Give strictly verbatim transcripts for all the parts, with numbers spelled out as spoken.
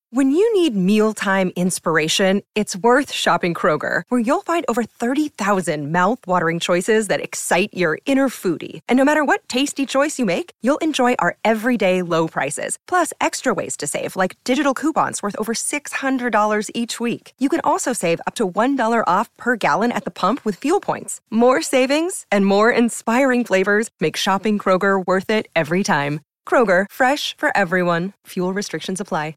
When you need mealtime inspiration, it's worth shopping Kroger, where you'll find over thirty thousand mouth-watering choices that excite your inner foodie. And no matter what tasty choice you make, you'll enjoy our everyday low prices, plus extra ways to save, like digital coupons worth over six hundred dollars each week. You can also save up to one dollar off per gallon at the pump with fuel points. More savings and more inspiring flavors make shopping Kroger worth it every time. Kroger, fresh for everyone. Fuel restrictions apply.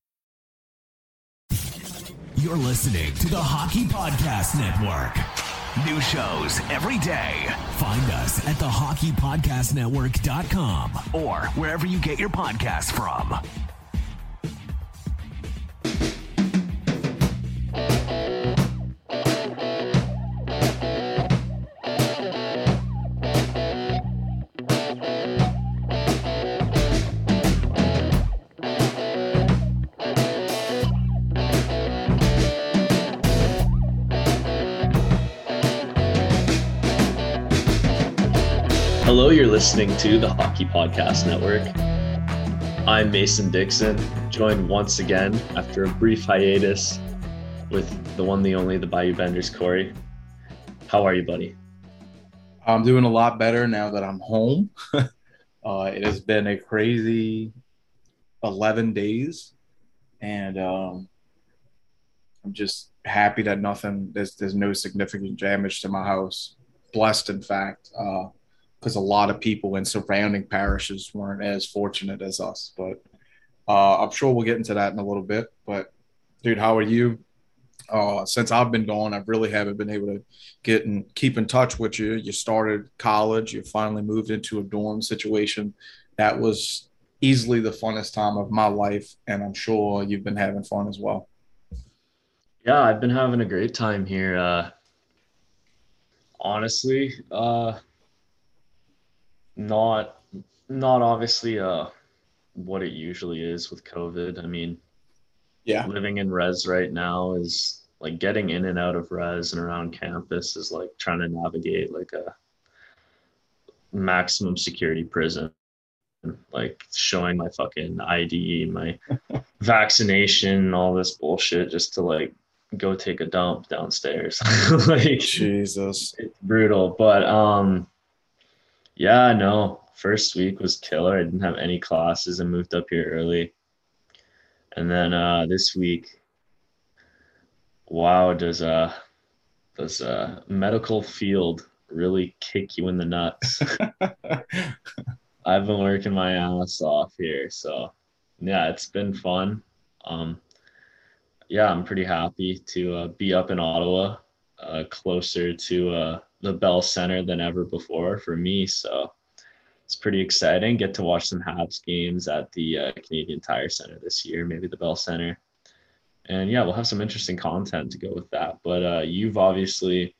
You're listening to the Hockey Podcast Network. New shows every day. Find us at the hockey podcast network dot com or wherever you get your podcasts from. Hello, you're listening to the Hockey Podcast Network. I'm Mason Dixon, joined once again after a brief hiatus with the one, the only, the Bayou Benders, Corey. How are you, buddy? I'm doing a lot better now that I'm home. uh, it has been a crazy eleven days, and um, I'm just happy that nothing, there's, there's no significant damage to my house. Blessed, in fact. Uh, because a lot of people in surrounding parishes weren't as fortunate as us. But uh, I'm sure we'll get into that in a little bit. But, dude, how are you? Uh, since I've been gone, I really haven't been able to get and keep in touch with you. You started college. You finally moved into a dorm situation. That was easily the funnest time of my life, and I'm sure you've been having fun as well. Yeah, I've been having a great time here. Uh, honestly, uh, Not, not obviously uh, what it usually is with COVID. I mean, yeah, living in res right now is like getting in and out of res and around campus is like trying to navigate like a maximum security prison. Like showing my fucking I D, my vaccination, all this bullshit just to like go take a dump downstairs. Like Jesus, it's brutal, but um. Yeah, no, first week was killer. I didn't have any classes and moved up here early. And then uh, this week, wow, does a does a medical field really kick you in the nuts? I've been working my ass off here, so yeah, it's been fun. Um, yeah, I'm pretty happy to uh, be up in Ottawa, uh, closer to uh, the Bell Center than ever before for me. So it's pretty exciting. Get to watch some Habs games at the uh, Canadian Tire Center this year, maybe the Bell Center. And yeah, we'll have some interesting content to go with that. But uh, you've obviously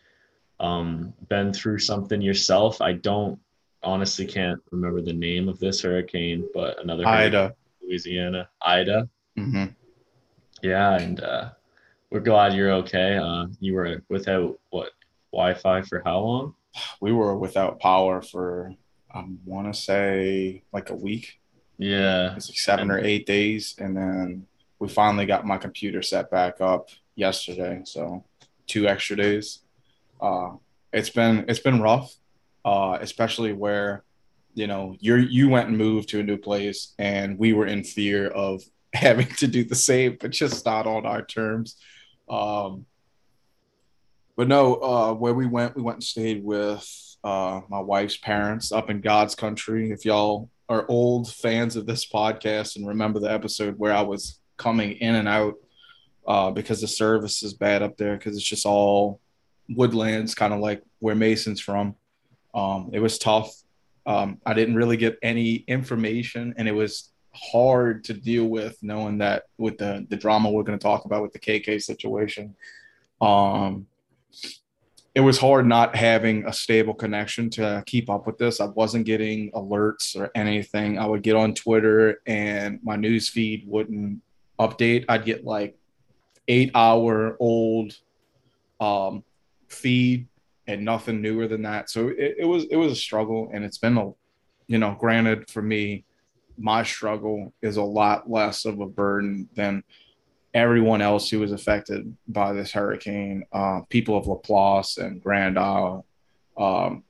um, been through something yourself. I don't honestly can't remember the name of this hurricane, but another Ida, Louisiana, Ida. Mm-hmm. Yeah, and uh, we're glad you're okay. Uh, you were without what Wi-Fi for how long? We were without power for, I want to say, like a week. Yeah. It's like seven and, or eight days. And then we finally got my computer set back up yesterday. So two extra days. Uh, it's been it's been rough, uh, especially where, you know, you you went and moved to a new place and we were in fear of having to do the same, but just not on our terms. Um, but no, uh, where we went, we went and stayed with uh, my wife's parents up in God's country. If y'all are old fans of this podcast and remember the episode where I was coming in and out uh, because the service is bad up there, because it's just all woodlands, kind of like where Mason's from. Um, it was tough. Um, I didn't really get any information, and it was hard to deal with knowing that with the, the drama we're going to talk about with the K K situation. Um, it was hard not having a stable connection to keep up with this. I wasn't getting alerts or anything. I would get on Twitter and my news feed wouldn't update. I'd get like eight hour old um, feed and nothing newer than that. So it, it was, it was a struggle, and it's been a, you know, granted for me, my struggle is a lot less of a burden than everyone else who was affected by this hurricane. Uh, people of Laplace and Grand Isle. Um,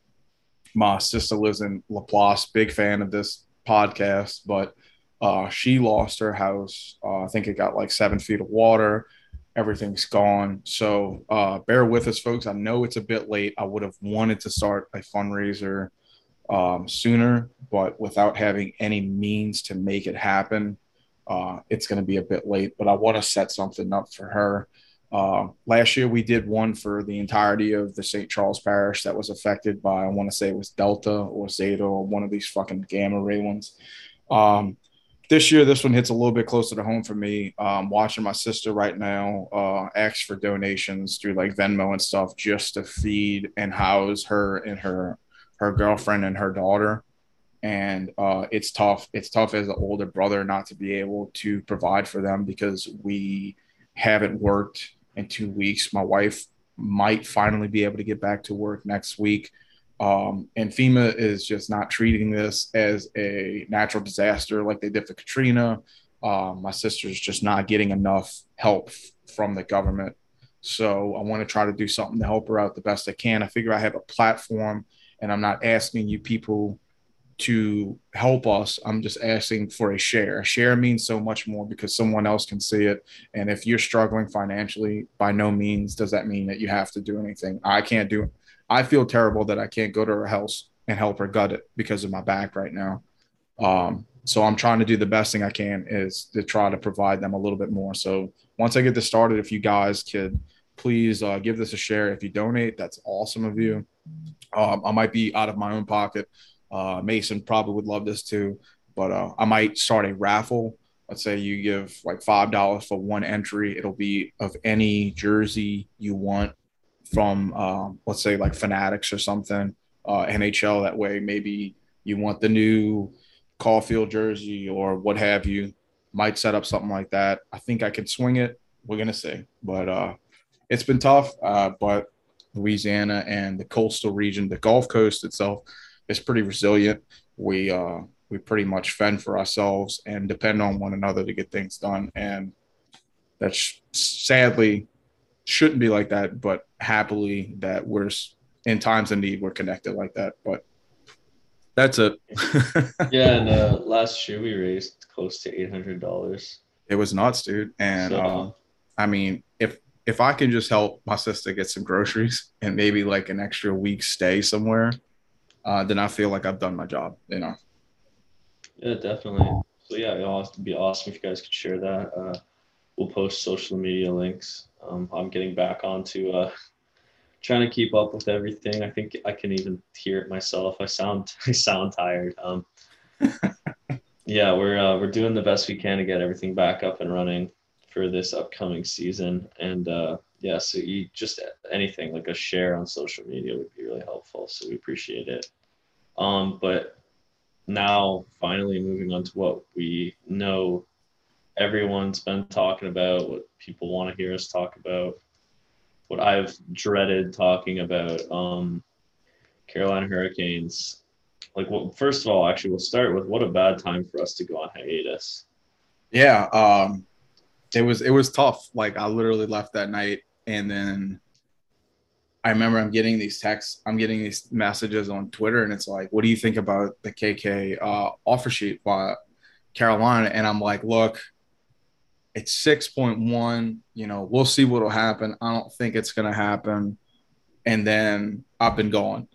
my sister lives in Laplace, big fan of this podcast, but uh, she lost her house. Uh, I think it got like seven feet of water. Everything's gone. So uh, bear with us, folks. I know it's a bit late. I would have wanted to start a fundraiser um, sooner, but without having any means to make it happen, uh, it's going to be a bit late. But I want to set something up for her. Uh, last year, we did one for the entirety of the Saint Charles Parish that was affected by, I want to say it was Delta or Zeta or one of these fucking gamma ray ones. Um, This year, this one hits a little bit closer to home for me. Um, watching my sister right now uh, ask for donations through like Venmo and stuff just to feed and house her and her her girlfriend and her daughter. And uh, it's tough. It's tough as an older brother not to be able to provide for them because we haven't worked in two weeks. My wife might finally be able to get back to work next week. Um, and FEMA is just not treating this as a natural disaster like they did for Katrina. Um, my sister's just not getting enough help f- from the government. So I want to try to do something to help her out the best I can. I figure I have a platform and I'm not asking you people to help us. I'm just asking for a share. A share means so much more because someone else can see it. And if you're struggling financially, by no means does that mean that you have to do anything. I can't do it. I feel terrible that I can't go to her house and help her gut it because of my back right now. Um, so I'm trying to do the best thing I can is to try to provide them a little bit more. So once I get this started, if you guys could please uh, give this a share. If you donate, that's awesome of you. Um, I might be out of my own pocket. Uh, Mason probably would love this too, but uh, I might start a raffle. Let's say you give like five dollars for one entry. It'll be of any jersey you want from, uh, let's say, like Fanatics or something, uh, N H L. That way, maybe you want the new Caulfield jersey or what have you. Might set up something like that. I think I can swing it. We're going to see. But uh, it's been tough. Uh, but Louisiana and the coastal region, the Gulf Coast itself, is pretty resilient. We, uh, we pretty much fend for ourselves and depend on one another to get things done. And that's sadly – shouldn't be like that, but happily that we're in times of need, we're connected like that. But that's it. Yeah, and uh, last year we raised close to eight hundred dollars. It was nuts, dude. And so, uh, I mean, if if I can just help my sister get some groceries and maybe like an extra week stay somewhere, uh, then I feel like I've done my job, you know. Yeah, definitely. So yeah, it'd be awesome if you guys could share that. Uh, we'll post social media links. Um, I'm getting back onto uh, trying to keep up with everything. I think I can even hear it myself. I sound I sound tired. Um, yeah, we're uh, we're doing the best we can to get everything back up and running for this upcoming season. And uh, yeah, so you just anything like a share on social media would be really helpful. So we appreciate it. Um, but now finally moving on to what we know everyone's been talking about, what people want to hear us talk about, what I've dreaded talking about, um, Carolina Hurricanes. Like, well, first of all, actually, we'll start with what a bad time for us to go on hiatus. Yeah, um, it was it was tough. Like, I literally left that night, and then I remember I'm getting these texts, I'm getting these messages on Twitter, and it's like, what do you think about the K K uh, offer sheet by Carolina? And I'm like, look, it's six point one, you know, we'll see what'll happen. I don't think it's going to happen. And then I've been gone.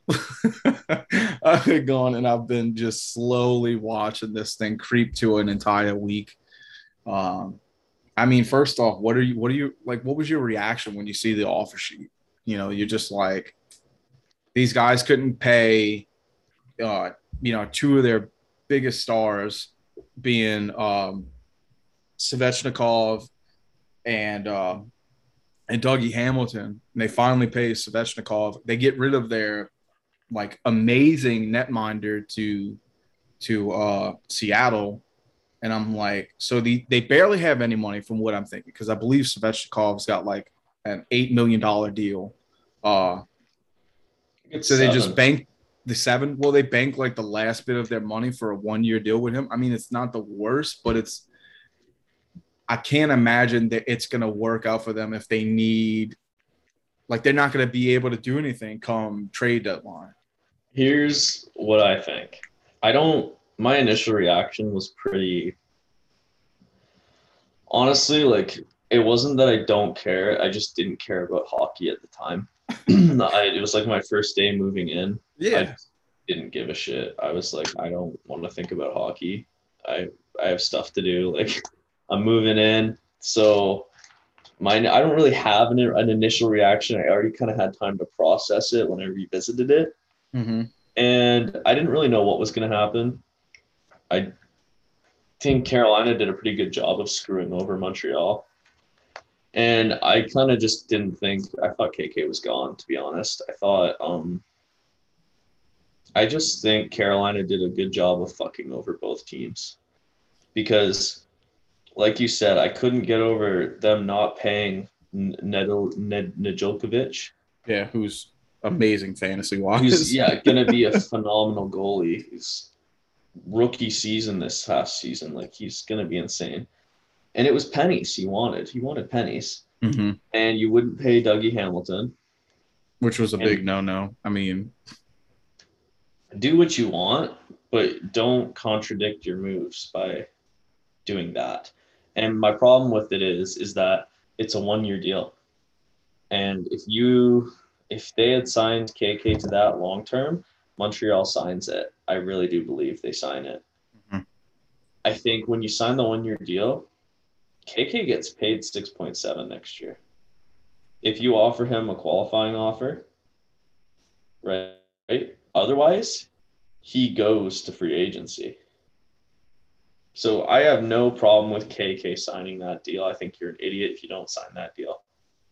I've been gone and I've been just slowly watching this thing creep to an entire week. Um, I mean, first off, what are you, what are you like, what was your reaction when you see the offer sheet? You know, you're just like, these guys couldn't pay, uh, you know, two of their biggest stars being, um, Svechnikov and uh, and Dougie Hamilton. And they finally pay Svechnikov. They get rid of their like amazing netminder to to uh, Seattle, and I'm like, so the they barely have any money from what I'm thinking because I believe Svechnikov's got like an eight million dollar deal. Uh, so seven. they just bank. the seven. Well, they bank like the last bit of their money for a one year deal with him. I mean, it's not the worst, but it's. I can't imagine that it's gonna work out for them if they need. Like they're not gonna be able to do anything come trade deadline. Here's what I think. I don't. My initial reaction was pretty. Honestly, like it wasn't that I don't care. I just didn't care about hockey at the time. I, it was like my first day moving in. Yeah. I didn't give a shit. I was like, I don't want to think about hockey. I I have stuff to do. Like I'm moving in, so my I don't really have an, an initial reaction. I already kind of had time to process it when I revisited it, Mm-hmm. and I didn't really know what was going to happen. I think Carolina did a pretty good job of screwing over Montreal. And I kind of just didn't think – I thought K K was gone, to be honest. I thought um, – I just think Carolina did a good job of fucking over both teams. Because, like you said, I couldn't get over them not paying Nedel, Ned, Nedeljkovic. Yeah, who's amazing fantasy-wise. Who's, yeah, going to be a phenomenal goalie. He's rookie season this past season. Like, he's going to be insane. And it was pennies he wanted. He wanted pennies. Mm-hmm. And you wouldn't pay Dougie Hamilton. Which was a and big no-no. I mean, do what you want, but don't contradict your moves by doing that. And my problem with it is, is that it's a one-year deal. And if you, if they had signed K K to that long-term, Montreal signs it. I really do believe they sign it. Mm-hmm. I think when you sign the one-year deal, K K gets paid six point seven next year. If you offer him a qualifying offer, right? right? Otherwise, he goes to free agency. So I have no problem with K K signing that deal. I think you're an idiot if you don't sign that deal.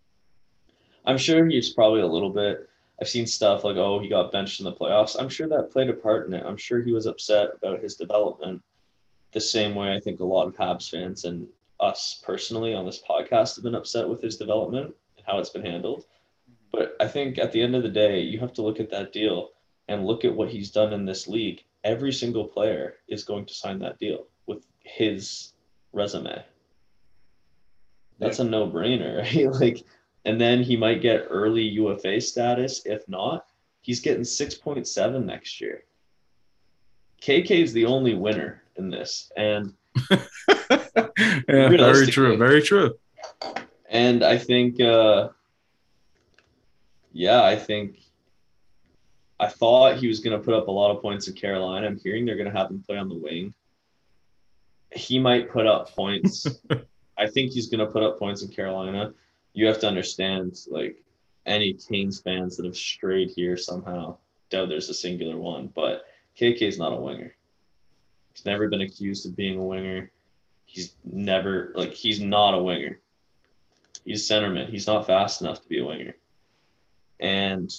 I'm sure he's probably a little bit – I've seen stuff like, oh, he got benched in the playoffs. I'm sure that played a part in it. I'm sure he was upset about his development the same way I think a lot of Habs fans and us personally on this podcast have been upset with his development and how it's been handled. But I think at the end of the day, you have to look at that deal and look at what he's done in this league. Every single player is going to sign that deal with his resume. That's yeah. a no-brainer, right? Like, and then he might get early U F A status. If not, he's getting six point seven next year. K K is the only winner in this. And yeah, very true. Very true. And I think, uh, yeah, I think I thought he was going to put up a lot of points in Carolina. I'm hearing they're going to have him play on the wing. He might put up points. I think he's going to put up points in Carolina. You have to understand, like, any Canes fans that have strayed here somehow doubt there's a singular one, but K K is not a winger. He's never been accused of being a winger. He's never, like, he's not a winger. He's a centerman. He's not fast enough to be a winger. And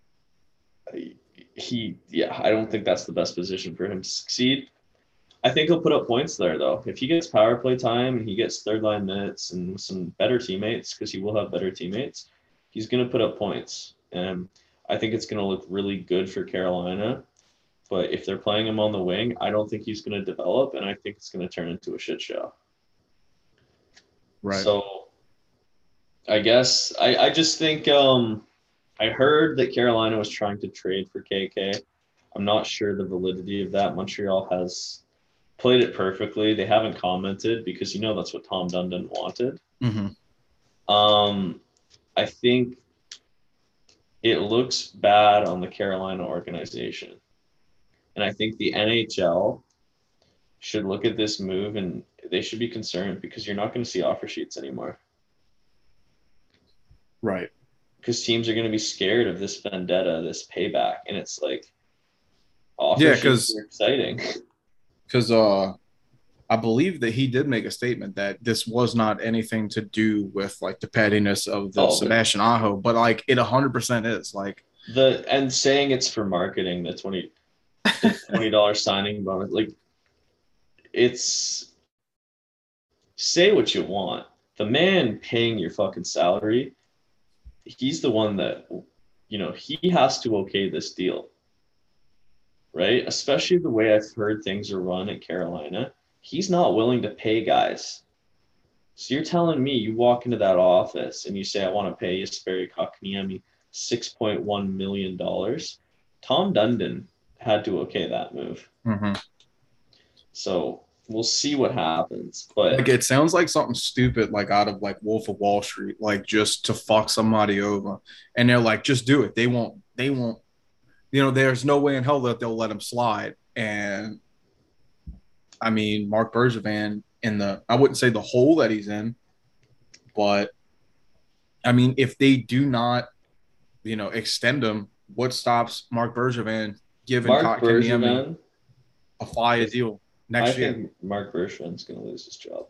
he, yeah, I don't think that's the best position for him to succeed. I think he'll put up points there, though. If he gets power play time and he gets third-line minutes and some better teammates, because he will have better teammates, he's going to put up points. And I think it's going to look really good for Carolina. But if they're playing him on the wing, I don't think he's going to develop, and I think it's going to turn into a shit show. Right. So I guess I, I just think um, I heard that Carolina was trying to trade for K K. I'm not sure the validity of that. Montreal has played it perfectly. They haven't commented because, you know, that's what Tom Dundon wanted. Mm-hmm. Um, I think it looks bad on the Carolina organization. And I think the N H L should look at this move and they should be concerned because you're not going to see offer sheets anymore. Right. Because teams are going to be scared of this vendetta, this payback. And it's like, offer yeah, sheets are exciting. Because uh, I believe that he did make a statement that this was not anything to do with, like, the pettiness of the oh, Sebastian Aho, but, like, it one hundred percent is. Like the And saying it's for marketing, the twenty twenty dollars signing bonus, like, it's say what you want. The man paying your fucking salary, he's the one that, you know, he has to okay this deal. right? Especially the way I've heard things are run at Carolina. He's not willing to pay guys. So you're telling me you walk into that office and you say, I want to pay Jesperi Kotkaniemi six point one million dollars. Tom Dundon had to okay that move. Mm-hmm. So we'll see what happens. But like, it sounds like something stupid, like out of like Wolf of Wall Street, like just to fuck somebody over. And they're like, just do it. They won't, they won't, you know, there's no way in hell that they'll let him slide. And I mean, Marc Bergevin in the, I wouldn't say the hole that he's in, but I mean, if they do not, you know, extend him, what stops Marc Bergevin giving Marc Bergevin a five deal next I year? I think Marc Bergevin's going to lose his job.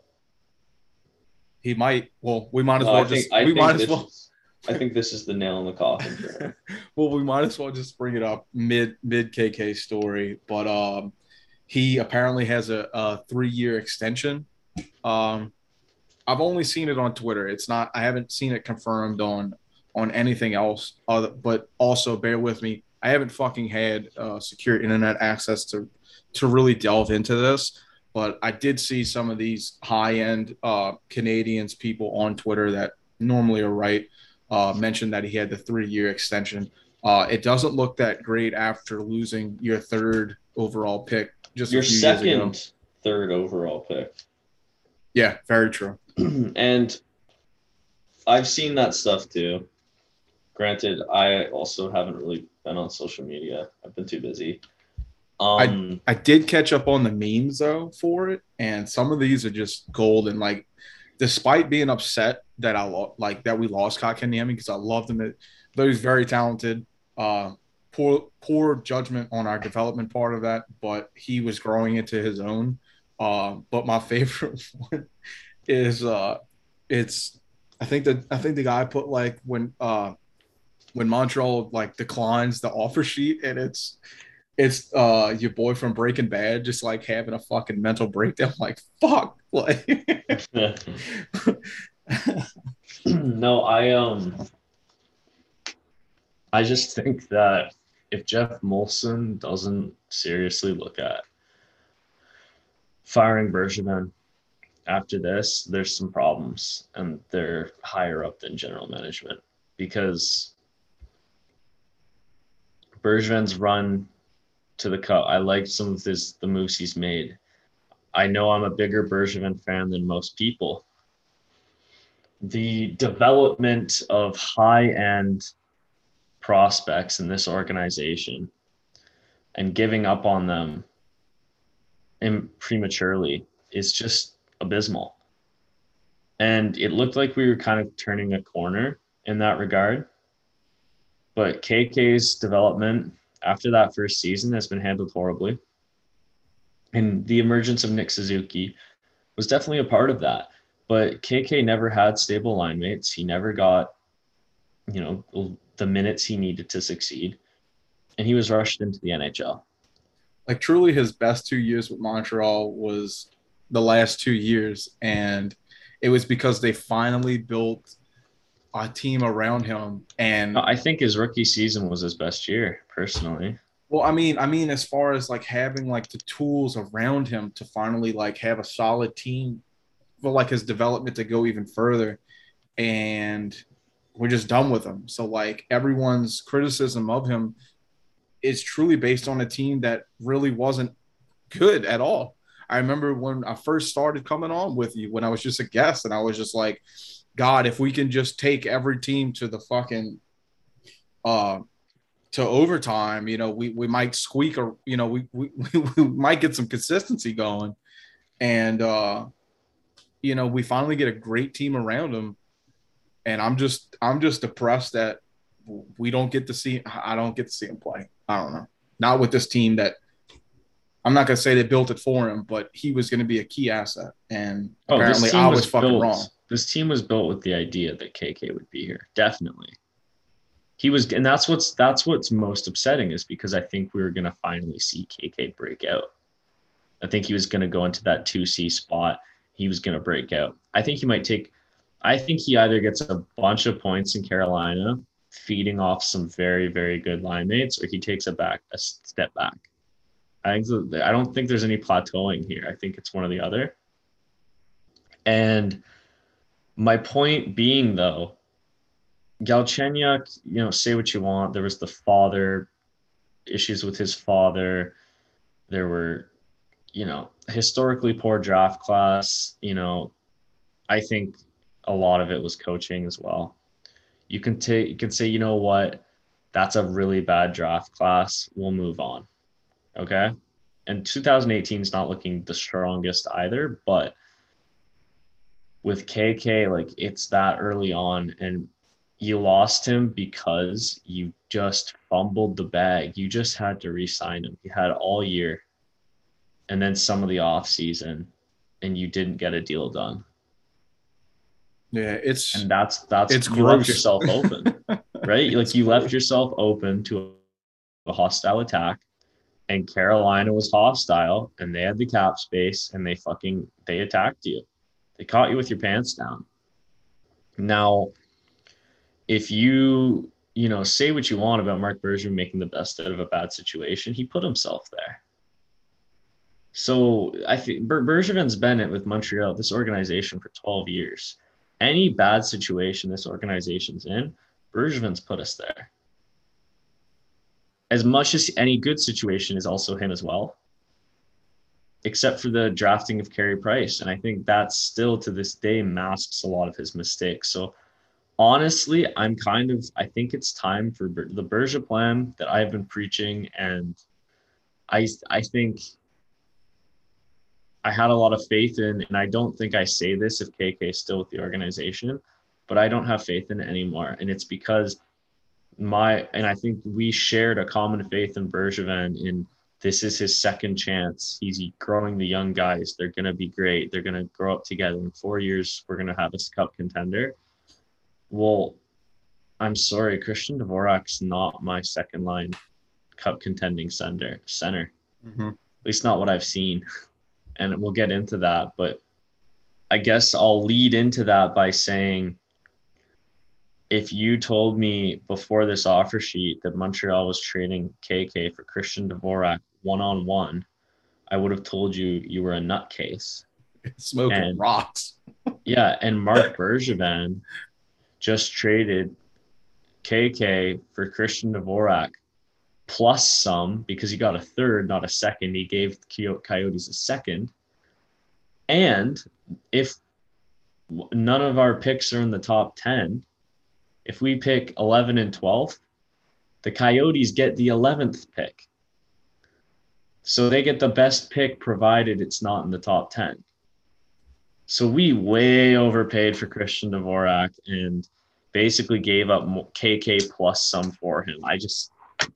He might. Well, we might as No, well I think, just. I we think might as this well. Is, I think this is the nail in the coffin for him. Well, we might as well just bring it up mid mid K K story, but um, he apparently has a, a three year extension. Um, I've only seen it on Twitter. It's not. I haven't seen it confirmed on on anything else. Other, but also bear with me. I haven't fucking had uh, secure internet access to to really delve into this. But I did see some of these high end uh, Canadians people on Twitter that normally are right. Uh, mentioned that he had the three-year extension. Uh, it doesn't look that great after losing your third overall pick just Your a few years ago. second, third overall pick. Yeah, very true. And I've seen that stuff too. Granted, I also haven't really been on social media. I've been too busy. Um, I I did catch up on the memes though for it, and some of these are just gold. And like, despite being upset that I lo- like that we lost Kotkaniemi because I loved him, though he's very talented. Uh, poor poor judgment on our development part of that, but he was growing into his own. Uh, but my favorite one is uh, it's I think that I think the guy put like when uh, when Montreal like declines the offer sheet, and it's it's uh your boy from Breaking Bad just like having a fucking mental breakdown, like fuck, like. no, I um, I just think that if Jeff Molson doesn't seriously look at firing Bergevin after this, there's some problems, and they're higher up than general management because Bergevin's run to the cup. I like some of this, the moves he's made. I know I'm a bigger Bergevin fan than most people. The development of high-end prospects in this organization and giving up on them in prematurely is just abysmal. And it looked like we were kind of turning a corner in that regard. But K K's development after that first season has been handled horribly. And the emergence of Nick Suzuki was definitely a part of that. But K K never had stable line mates. He never got, you know, the minutes he needed to succeed. And he was rushed into the N H L. Like, truly his best two years with Montreal was the last two years. And it was because they finally built a team around him. And I think his rookie season was his best year, personally. Well, I mean, I mean, as far as like having like the tools around him to finally like have a solid team for like his development to go even further, and we're just done with him. So like everyone's criticism of him is truly based on a team that really wasn't good at all. I remember when I first started coming on with you, when I was just a guest, and I was just like, God, if we can just take every team to the fucking uh to overtime, you know, we, we might squeak or, you know, we, we, we might get some consistency going. And, uh, you know, we finally get a great team around him. And I'm just, I'm just depressed that we don't get to see, I don't get to see him play. I don't know. Not with this team that I'm not going to say they built it for him, but he was going to be a key asset. And oh, apparently I was, was fucking built, wrong. This team was built with the idea that K K would be here. Definitely. He was, and that's what's that's what's most upsetting, is because I think we were going to finally see K K break out. I think he was going to go into that two C spot. He was going to break out. I think he might take. I think he either gets a bunch of points in Carolina, feeding off some very very good line mates, or he takes a back a step back. I think I don't think there's any plateauing here. I think it's one or the other. And my point being, though, Galchenyuk, you know, say what you want. There was the father, issues with his father. There were, you know, historically poor draft class. You know, I think a lot of it was coaching as well. You can take, you can say, you know what, that's a really bad draft class. We'll move on. Okay. And two thousand eighteen is not looking the strongest either, but with K K, like it's that early on, and you lost him because you just fumbled the bag. You just had to re-sign him. You had all year and then some of the off season, and you didn't get a deal done. Yeah, it's and that's that's it's you gross. left yourself open, right? Like you left yourself open to a hostile attack, and Carolina was hostile, and they had the cap space, and they fucking they attacked you. They caught you with your pants down. Now, if you you know say what you want about Marc Bergevin making the best out of a bad situation, he put himself there. So I think Ber- Bergevin's been it with Montreal, this organization, for twelve years. Any bad situation this organization's in, Bergevin's put us there. As much as any good situation is also him as well, except for the drafting of Carey Price. And I think that still to this day masks a lot of his mistakes. So honestly, I'm kind of, I think it's time for Ber- the Berge plan that I've been preaching. And I, I think I had a lot of faith in, and I don't think I say this if K K is still with the organization, but I don't have faith in it anymore. And it's because my, and I think we shared a common faith in Bergevin in this is his second chance. He's growing the young guys. They're going to be great. They're going to grow up together. In four years, we're going to have a cup contender. Well, I'm sorry, Christian Dvorak's not my second line cup contending center, center. Mm-hmm. At least not what I've seen. And we'll get into that, but I guess I'll lead into that by saying, if you told me before this offer sheet that Montreal was trading K K for Christian Dvorak one-on-one, I would have told you you were a nutcase. Smoking and, rocks. Yeah, and Marc Bergevin just traded K K for Christian Dvorak plus some, because he got a third, not a second. He gave the Coyotes a second. And if none of our picks are in the top ten, if we pick eleven and twelve, the Coyotes get the eleventh pick. So they get the best pick provided it's not in the top ten. So we way overpaid for Christian Dvorak and basically gave up K K plus some for him. I just...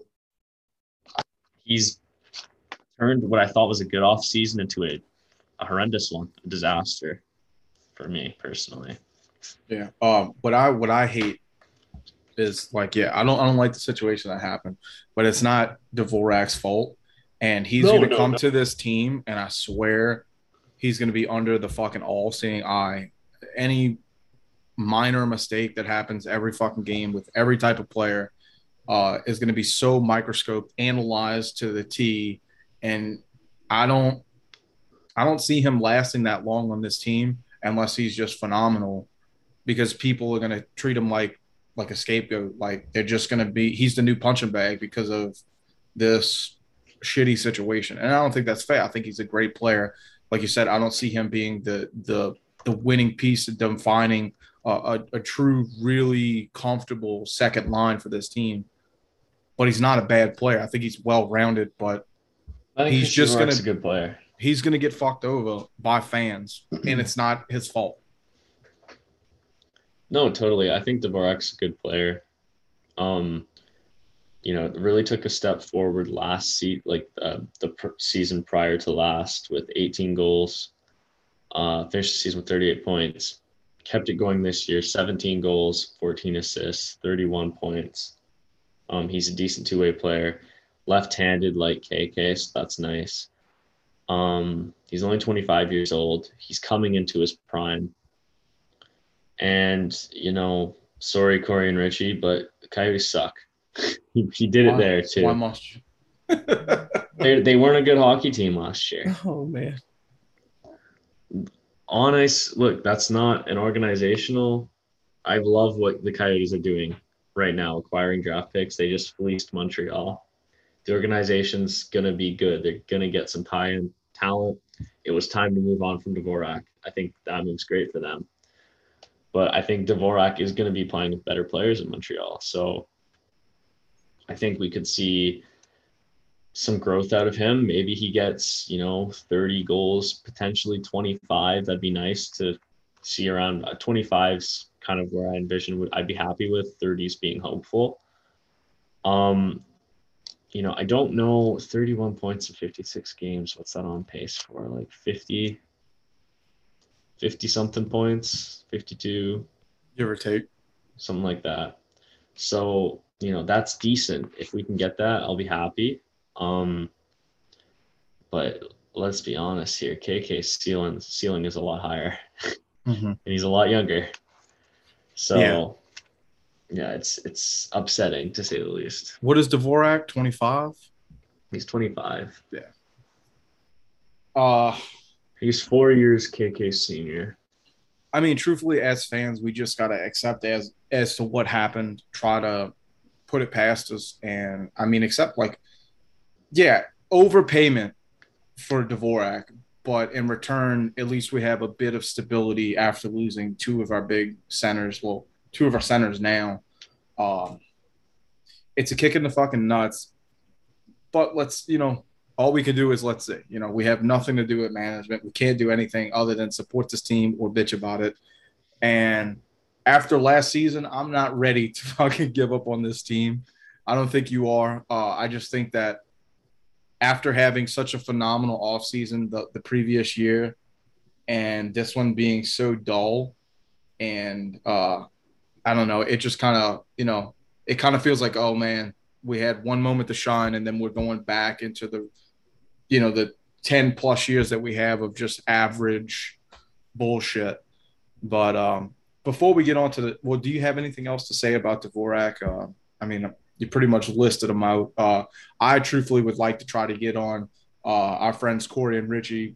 He's turned what I thought was a good offseason into a, a horrendous one, a disaster for me personally. Yeah. Um. What I what I hate is like, yeah, I don't I don't like the situation that happened, but it's not Dvorak's fault, and he's No, going to no, come no. to this team, and I swear he's going to be under the fucking all-seeing eye. Any minor mistake that happens every fucking game with every type of player Uh, is going to be so microscoped, analyzed to the T, and I don't, I don't see him lasting that long on this team unless he's just phenomenal, because people are going to treat him like, like a scapegoat. Like they're just going to be, he's the new punching bag because of this shitty situation, and I don't think that's fair. I think he's a great player, like you said. I don't see him being the the the winning piece of defining uh, a, a true, really comfortable second line for this team. But he's not a bad player. I think he's well-rounded, but I think he's just going a to good player. He's going to get fucked over by fans, and it's not his fault. No, totally. I think Dvorak's a good player. Um, you know, really took a step forward last season, like uh, the pr- season prior to last, with eighteen goals. Uh, finished the season with thirty-eight points. Kept it going this year, seventeen goals, fourteen assists, thirty-one points. Um, he's a decent two-way player, left-handed like K K, so that's nice. Um, he's only twenty-five years old. He's coming into his prime. And, you know, sorry, Corey and Richie, but the Coyotes suck. he, he did Why, it there, too. Why must you? they they weren't a good hockey team last year. Oh man. Honest, look, that's not an organizational. I love what the Coyotes are doing right now, acquiring draft picks. They just fleeced Montreal. The organization's gonna be good. They're gonna get some tie-in talent. It was time to move on from Dvorak. I think that move's great for them. But I think Dvorak is going to be playing with better players in Montreal. So I think we could see some growth out of him. Maybe he gets, you know, thirty goals, potentially twenty-five. That'd be nice to see around. Uh, twenty-five's kind of where I envision I'd be happy with, thirties being hopeful. Um, you know, I don't know, thirty-one points in fifty-six games. What's that on pace for? Like fifty, fifty something points, fifty-two, give or take, something like that. So, you know, that's decent. If we can get that, I'll be happy. Um, but let's be honest here. K K's ceiling, ceiling is a lot higher, mm-hmm. and he's a lot younger. So, yeah. yeah, it's it's upsetting to say the least. What is Dvorak? twenty-five? He's twenty-five. Yeah. Uh, he's four years K K senior. I mean, truthfully, as fans, we just gotta accept as as to what happened. Try to put it past us, and I mean, accept like, yeah, overpayment for Dvorak, but in return, at least we have a bit of stability after losing two of our big centers. Well, two of our centers now. Um, it's a kick in the fucking nuts. But let's, you know, all we can do is let's see. You know, we have nothing to do with management. We can't do anything other than support this team or bitch about it. And after last season, I'm not ready to fucking give up on this team. I don't think you are. Uh, I just think that after having such a phenomenal offseason the, the previous year and this one being so dull and uh, I don't know, it just kind of, you know, it kind of feels like, oh, man, we had one moment to shine and then we're going back into the, you know, the ten plus years that we have of just average bullshit. But um, before we get on to the, well, do you have anything else to say about Dvorak? Uh, I mean, you pretty much listed them out. Uh, I truthfully would like to try to get on uh, our friends Corey and Richie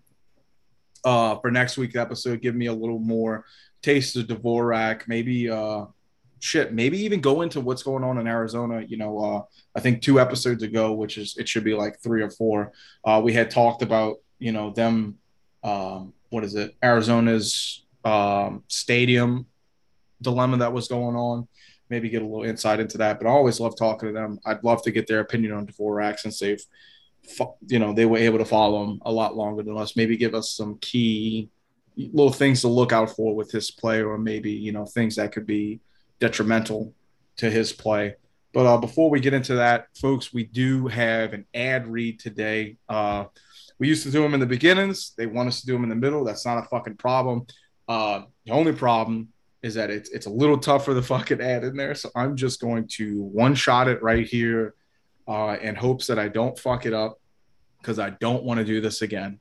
uh, for next week's episode. Give me a little more taste of Dvorak. Maybe, uh, shit, maybe even go into what's going on in Arizona. You know, uh, I think two episodes ago, which is it should be like three or four, uh, we had talked about, you know, them, um, what is it, Arizona's um, stadium dilemma that was going on. Maybe get a little insight into that, but I always love talking to them. I'd love to get their opinion on Dvorak since they've, you know, they were able to follow him a lot longer than us. Maybe give us some key little things to look out for with his play, or maybe, you know, things that could be detrimental to his play. But uh, before we get into that, folks, we do have an ad read today. Uh, we used to do them in the beginnings. They want us to do them in the middle. That's not a fucking problem. Uh, the only problem is that it's it's a little tough for the fucking ad in there. So I'm just going to one-shot it right here uh, in hopes that I don't fuck it up because I don't want to do this again.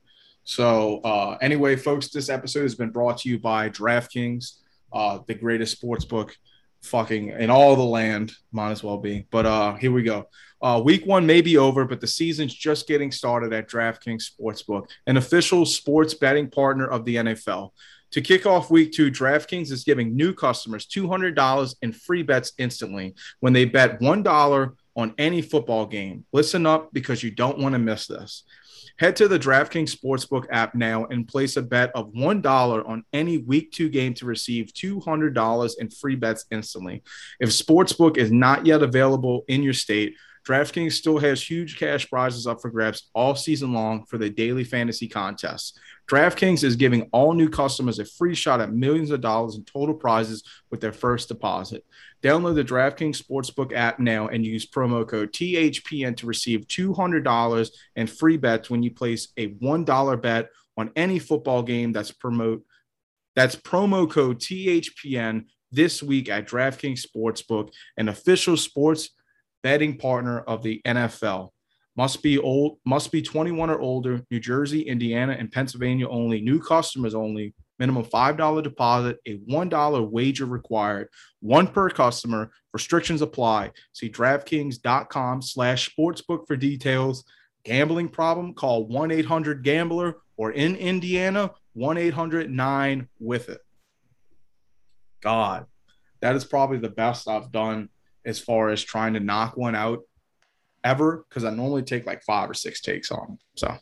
So uh, anyway, folks, this episode has been brought to you by DraftKings, uh, the greatest sports book fucking in all the land, might as well be. But uh, here we go. Uh, week one may be over, but the season's just getting started at DraftKings Sportsbook, an official sports betting partner of the N F L. To kick off week two, DraftKings is giving new customers two hundred dollars in free bets instantly when they bet one dollar on any football game. Listen up because you don't want to miss this. Head to the DraftKings Sportsbook app now and place a bet of one dollar on any week two game to receive two hundred dollars in free bets instantly. If Sportsbook is not yet available in your state, DraftKings still has huge cash prizes up for grabs all season long for the daily fantasy contests. DraftKings is giving all new customers a free shot at millions of dollars in total prizes with their first deposit. Download the DraftKings Sportsbook app now and use promo code T H P N to receive two hundred dollars in free bets when you place a one dollar bet on any football game. That's promote that's promo code T H P N this week at DraftKings Sportsbook, an official sports betting partner of the N F L. Must be old, must be twenty-one or older. New Jersey, Indiana, and Pennsylvania only. New customers only. Minimum five dollars deposit, a one dollar wager required, one per customer. Restrictions apply. See DraftKings.com slash sportsbook for details. Gambling problem? Call one eight hundred gambler, or in Indiana, one eight hundred nine with it. God, that is probably the best I've done as far as trying to knock one out ever, because I normally take like five or six takes on them. So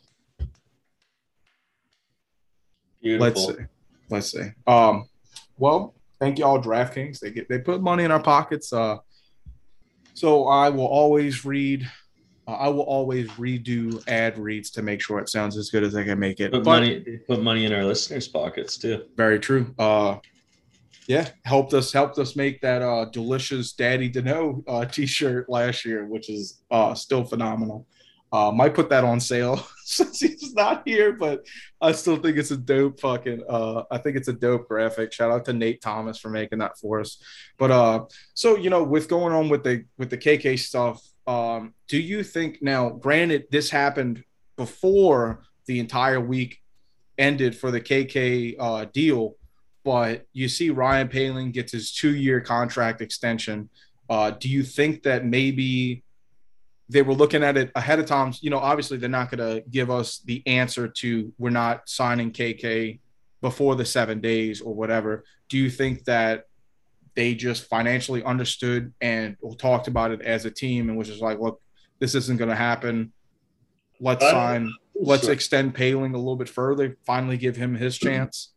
Beautiful. let's see. Let's see. Um, well, thank you all, DraftKings. They get they put money in our pockets. Uh, so I will always read. Uh, I will always redo ad reads to make sure it sounds as good as I can make it. Put But money, put money in our listeners' pockets too. very true. Uh, yeah, helped us helped us make that uh, delicious Daddy Dano uh, t-shirt last year, which is uh, still phenomenal. Uh, might put that on sale since he's not here, but I still think it's a dope fucking. Uh, I think it's a dope graphic. Shout out to Nate Thomas for making that for us. But uh, so you know, with going on with the with the K K stuff, um, do you think now? Granted, this happened before the entire week ended for the K K uh, deal, but you see Ryan Poehling gets his two-year contract extension. Uh, do you think that maybe they were looking at it ahead of time? You know, obviously they're not going to give us the answer to we're not signing K K before the seven days or whatever. Do you think that they just financially understood and talked about it as a team and was just like, look, this isn't going to happen. Let's sign, let's sure. extend Poehling a little bit further, finally give him his chance?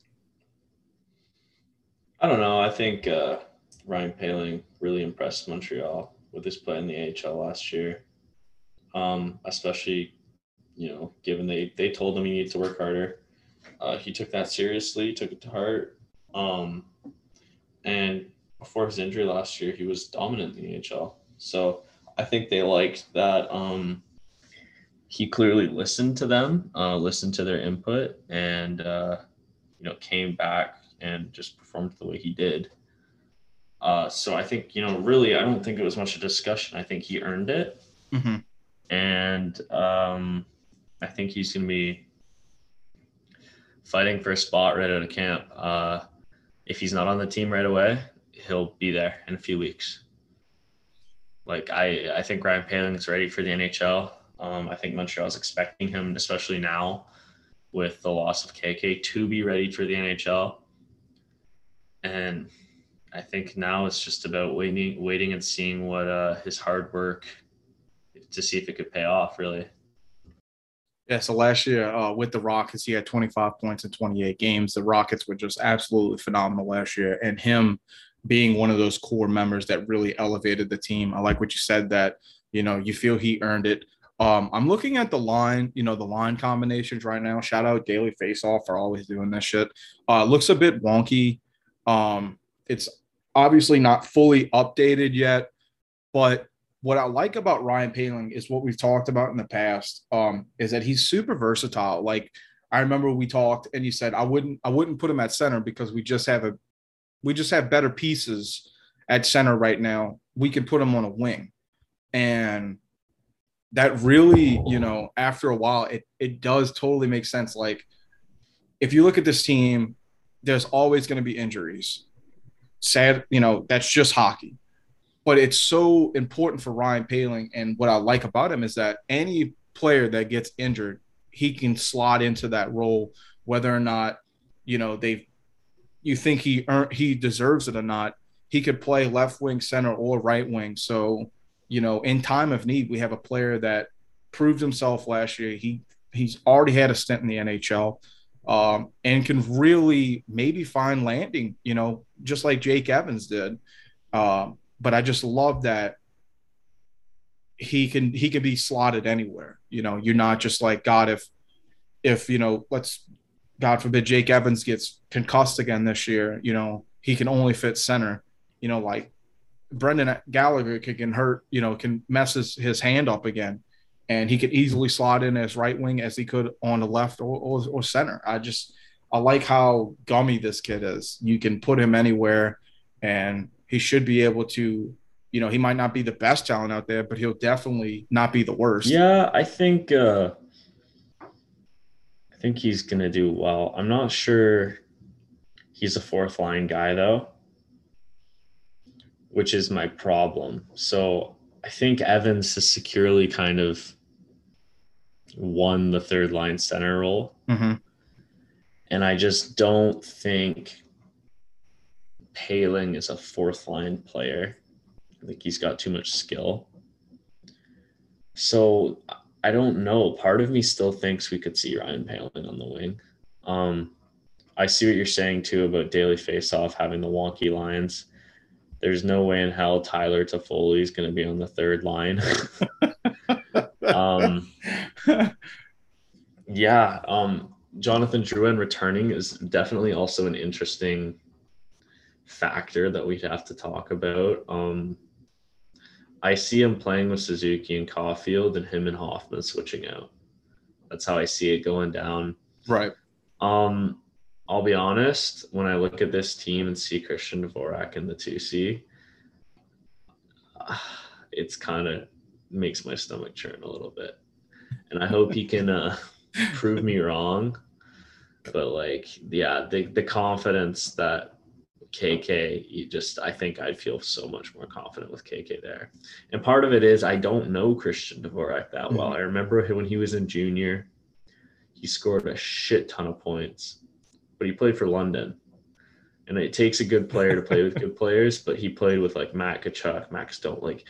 I don't know. I think uh, Ryan Poehling really impressed Montreal with his play in the A H L last year, um, especially, you know, given they, they told him he needed to work harder. Uh, he took that seriously, took it to heart. Um, and before his injury last year, he was dominant in the A H L. So I think they liked that um, he clearly listened to them, uh, listened to their input, and, uh, you know, came back and just performed the way he did. Uh, so I think, you know, really, I don't think it was much a discussion. I think he earned it. Mm-hmm. And um, I think he's going to be fighting for a spot right out of camp. Uh, if he's not on the team right away, he'll be there in a few weeks. Like, I, I think Ryan Poehling is ready for the N H L. Um, I think Montreal's expecting him, especially now with the loss of K K, to be ready for the N H L. And I think now it's just about waiting, waiting and seeing what uh, his hard work to see if it could pay off, really. Yeah, so last year uh, with the Rockets, he had twenty-five points in twenty-eight games. The Rockets were just absolutely phenomenal last year, and him being one of those core members that really elevated the team. I like what you said, that, you know, you feel he earned it. Um, I'm looking at the line, you know, the line combinations right now. Shout out Daily Faceoff for always doing this shit. Uh, looks a bit wonky. Um, it's obviously not fully updated yet, but what I like about Ryan Poehling is what we've talked about in the past, um, is that he's super versatile. Like, I remember we talked and you said, I wouldn't, I wouldn't put him at center because we just have a, we just have better pieces at center right now. We can put him on a wing. And that really, you know, after a while, it, it does totally make sense. Like, if you look at this team, there's always going to be injuries. Sad, you know, that's just hockey. But it's so important for Ryan Poehling, and what I like about him is that any player that gets injured, he can slot into that role, whether or not, you know, they, you think he earned, he deserves it or not. He could play left wing, center, or right wing. So, you know, in time of need, we have a player that proved himself last year. He he's already had a stint in the N H L, um, and can really maybe find landing, you know, just like Jake Evans did. Um, But I just love that he can he can be slotted anywhere. You know, you're not just like, God, if if you know, let's God forbid Jake Evans gets concussed again this year, you know, he can only fit center. You know, like Brendan Gallagher can, can hurt, you know, can mess his, his hand up again, and he could easily slot in as right wing as he could on the left or, or or center. I just I like how gummy this kid is. You can put him anywhere, and he should be able to, you know, he might not be the best talent out there, but he'll definitely not be the worst. Yeah, I think uh, I think he's gonna do well. I'm not sure He's a fourth line guy though, which is my problem. So I think Evans has securely kind of won the third line center role. Mm-hmm. And I just don't think Poehling is a fourth line player. I think he's got too much skill. So I don't know. Part of me still thinks we could see Ryan Poehling on the wing. Um, I see what you're saying too about daily faceoff having the wonky lines. There's no way in hell Tyler Toffoli is going to be on the third line. um, yeah, um, Jonathan Drouin returning is definitely also an interesting factor that we'd have to talk about. Um, I see him playing with Suzuki and Caulfield and him and Hoffman switching out. That's how I see it going down. Right. Um, I'll be honest, when I look at this team and see Christian Dvorak in the two C, it's kind of makes my stomach churn a little bit. And I hope he can uh, prove me wrong. But, like, yeah, the, the confidence that K K, you just, I think I'd feel so much more confident with K K there. And part of it is I don't know Christian Dvorak that well. Mm-hmm. I remember when he was in junior, he scored a shit ton of points, but he played for London. And it takes a good player to play with good players, but he played with like Matt Tkachuk, Max Stone. Like,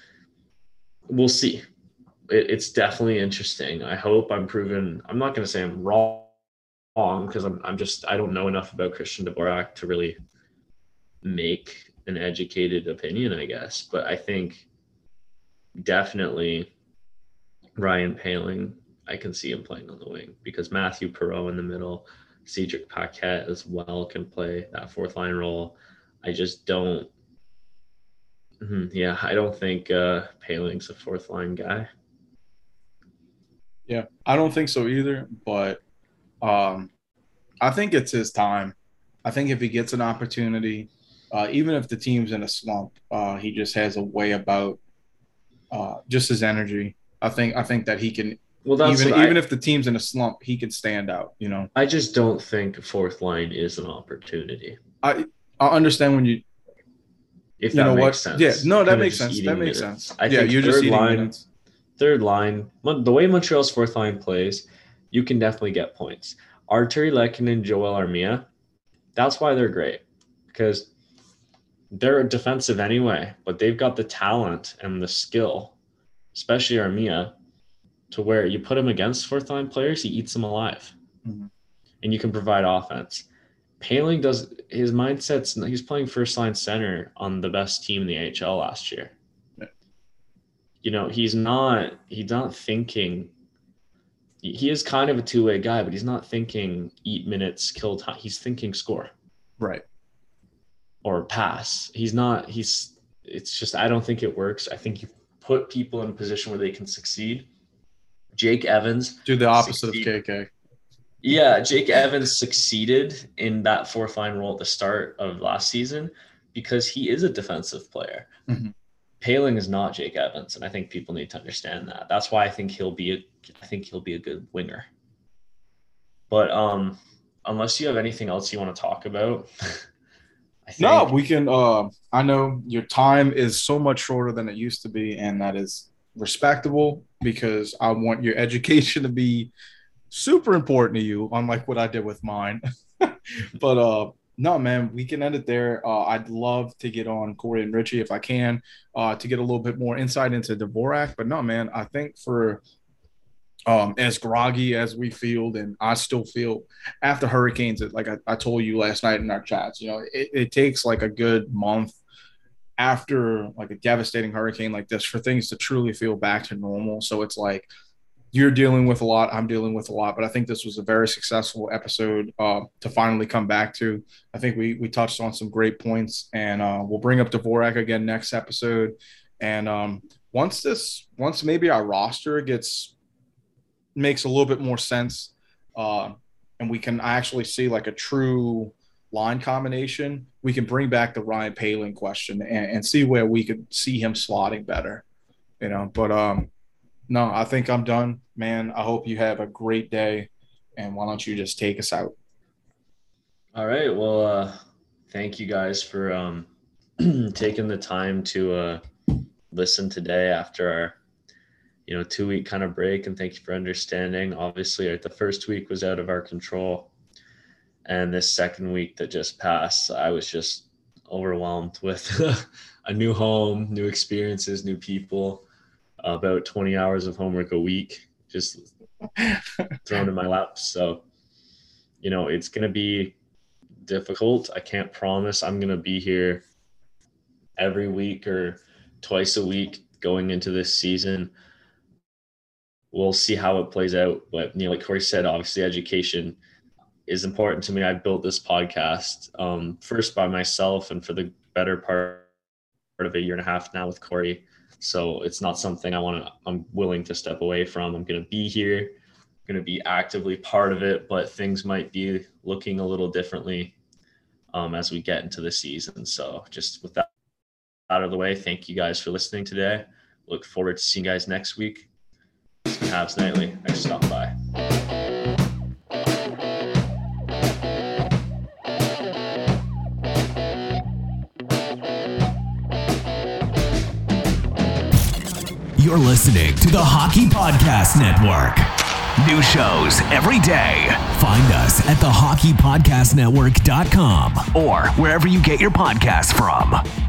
we'll see. It, it's definitely interesting. I hope I'm proven. I'm not going to say I'm wrong because I'm, I'm just, I don't know enough about Christian Dvorak to really make an educated opinion, I guess. But I think definitely Ryan Poehling, I can see him playing on the wing because Matthew Perreault in the middle, Cedric Paquette as well can play that fourth line role. I just don't, yeah, I don't think uh, Poehling's a fourth line guy. Yeah, I don't think so either, but um, I think it's his time. I think if he gets an opportunity, uh, even if the team's in a slump, uh, he just has a way about uh, just his energy. I think I think that he can. Well, that's even even I, if the team's in a slump, he can stand out. You know, I just don't think fourth line is an opportunity. I I understand when you. If you that know makes what? sense. Yeah, no, that kind makes sense. That makes minutes. sense. I yeah, think you're just eating line, minutes. Third line, the way Montreal's fourth line plays, you can definitely get points. Artturi Lehkonen and Joel Armia, that's why they're great because they're defensive anyway, but they've got the talent and the skill, especially Armia, to where you put him against fourth line players, he eats them alive. Mm-hmm. And you can provide offense. Poehling does his mindset's he's playing first line center on the best team in the A H L last year. Yeah. You know, he's not he's not thinking he is kind of a two-way guy, but he's not thinking eat minutes, kill time. He's thinking score. Right. Or pass. He's not he's it's just I don't think it works. I think you put people in a position where they can succeed. Jake Evans do the opposite succeed. of K K. Yeah, Jake Evans succeeded in that fourth line role at the start of last season because he is a defensive player. Mm-hmm. Poehling is not Jake Evans, and I think people need to understand that. That's why I think he'll be a, I think he'll be a good winger. But um, unless you have anything else you want to talk about, I think no, we can. Uh, I know your time is so much shorter than it used to be, and that is respectable because I want your education to be super important to you, unlike what I did with mine. But uh, no, man, we can end it there. Uh, I'd love to get on Corey and Richie if I can uh, to get a little bit more insight into Dvorak. But no, man, I think for um, as groggy as we feel, and I still feel after hurricanes, like I, I told you last night in our chats, you know, it, it takes like a good month after like a devastating hurricane like this for things to truly feel back to normal. So it's like, you're dealing with a lot. I'm dealing with a lot, but I think this was a very successful episode uh, to finally come back to. I think we we touched on some great points, and uh, we'll bring up Dvorak again next episode. And um, once this, once maybe our roster gets makes a little bit more sense, uh, and we can actually see like a true line combination, we can bring back the Ryan Poehling question and, and see where we could see him slotting better. You know, but um. No, I think I'm done, man. I hope you have a great day, and why don't you just take us out? All right. Well, uh, thank you guys for um, taking the time to uh, listen today after our, you know, two week kind of break. And thank you for understanding. Obviously, the first week was out of our control. And this second week that just passed, I was just overwhelmed with a new home, new experiences, new people, about twenty hours of homework a week, just thrown in my lap. So, you know, it's going to be difficult. I can't promise I'm going to be here every week or twice a week going into this season. We'll see how it plays out. But, you know, like Corey said, obviously education is important to me. I built this podcast um, first by myself and for the better part of a year and a half now with Corey. So it's not something I want to, I'm willing to step away from. I'm going to be here, I'm going to be actively part of it, but things might be looking a little differently um, as we get into the season. So just with that out of the way, thank you guys for listening today. Look forward to seeing you guys next week. It's been Habs Nightly. Thanks for stopping by. You're listening to the Hockey Podcast Network. New shows every day. Find us at the hockey podcast network dot com or wherever you get your podcasts from.